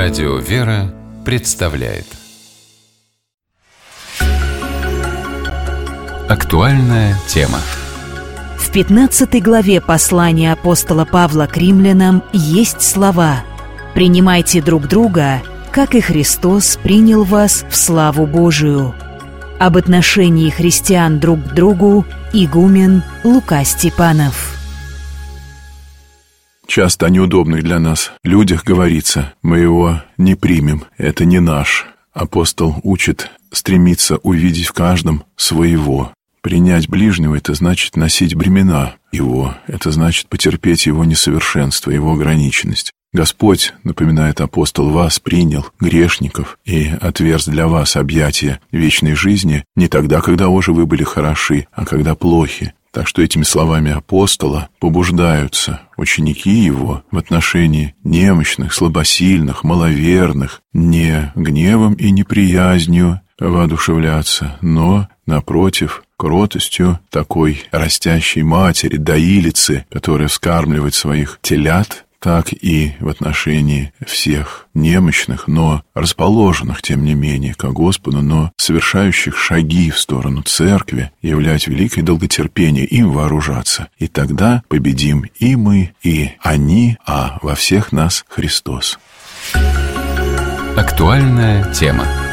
Радио «Вера» представляет актуальная тема. В 15 главе послания апостола Павла к римлянам есть слова: «Принимайте друг друга, как и Христос принял вас в славу Божию». Об отношении христиан друг к другу игумен Лука Степанов. Часто о неудобных для нас людях говорится: мы его не примем, это не наш. Апостол учит стремиться увидеть в каждом своего. Принять ближнего — это значит носить бремена его, это значит потерпеть его несовершенство, его ограниченность. Господь, напоминает апостол, вас принял, грешников, и отверз для вас объятия вечной жизни не тогда, когда уже вы были хороши, а когда плохи. Так что этими словами апостола побуждаются ученики его в отношении немощных, слабосильных, маловерных не гневом и неприязнью воодушевляться, но, напротив, кротостью такой растящей матери, доилицы, которая вскармливает своих телят, так и в отношении всех немощных, но расположенных, тем не менее, к Господу, но совершающих шаги в сторону церкви, являть великое долготерпение, им вооружаться. И тогда победим и мы, и они, а во всех нас Христос. Актуальная тема.